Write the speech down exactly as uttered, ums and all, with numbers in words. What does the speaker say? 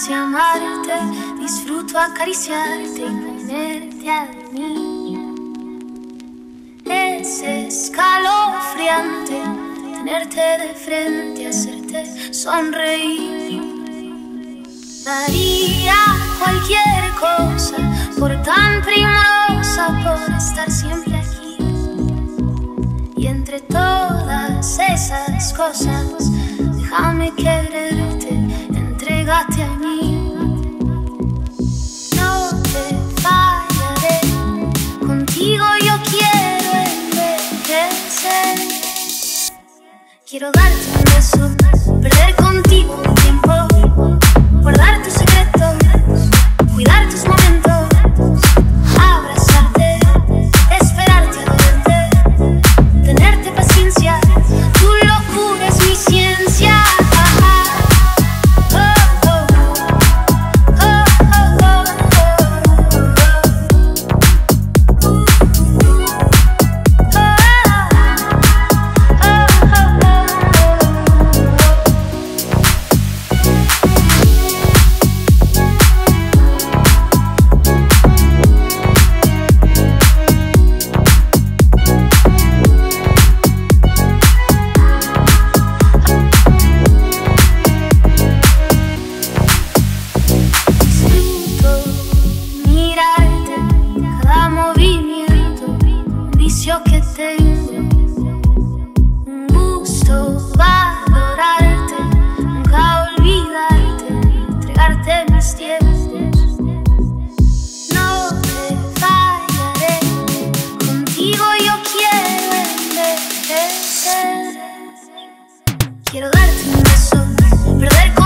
dulce amarte, disfruto acariciarte y ponerte a dormir. Es escalofriante tenerte de frente, hacerte sonreír. Daría cualquier cosa por tan primorosa, por estar siempre aquí. Y entre todas esas cosas, déjame quererte, entrégate a mí. No te fallaré, contigo yo quiero envejecer. Quiero darte un beso, perder contigo un tiempo, guardar tus secretos, cuidar tus momentos, abrazarte, esperarte a verte, tenerte paciencia, tu locura es mi ciencia. Que tengo un gusto valorarte, nunca olvidarte, entregarte mis tiempos. No te fallaré, contigo yo quiero envejecer. Quiero darte un beso, perder